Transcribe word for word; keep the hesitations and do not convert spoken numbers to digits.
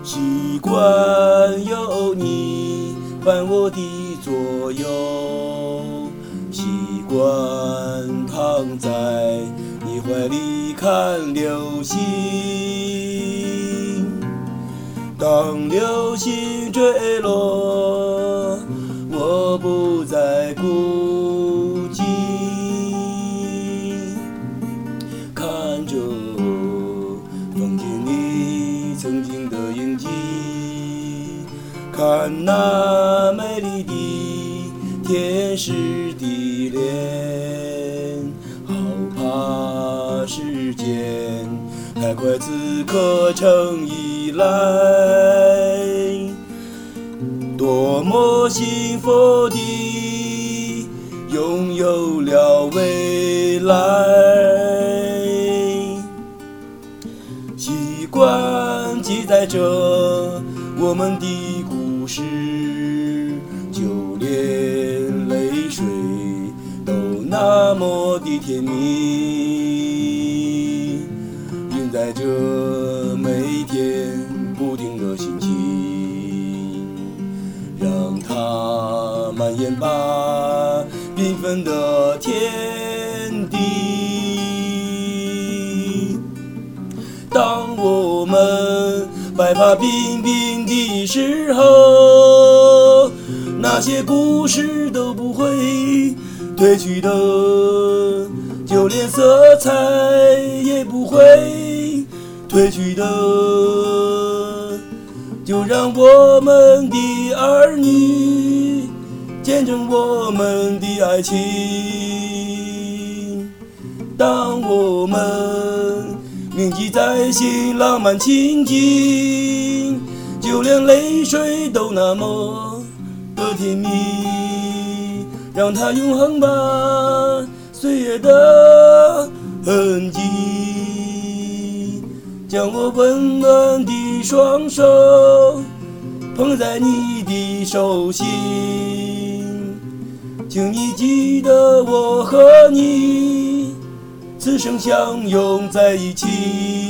习惯有你伴我的左右，习惯躺在你怀里看流星。当流星坠落，我不再孤寂，看着风景里曾经的印记，看那美丽的天使的脸，好怕时间太快，此刻成依赖，多么幸福地拥有了未来。习惯记载着我们的故事，就连泪水都那么的甜蜜，印在这每天不停的心情，让它蔓延吧缤纷的天地。当我们白发鬓鬓的时候，那些故事都不会褪去的，就连色彩也不会褪去的，就让我们的儿女见证我们的爱情。当我们铭记在心，浪漫情景，就连泪水都那么的甜蜜，让它永恒吧岁月的痕迹，将我温暖的双手捧在你的手心，请你记得我和你此生相拥在一起。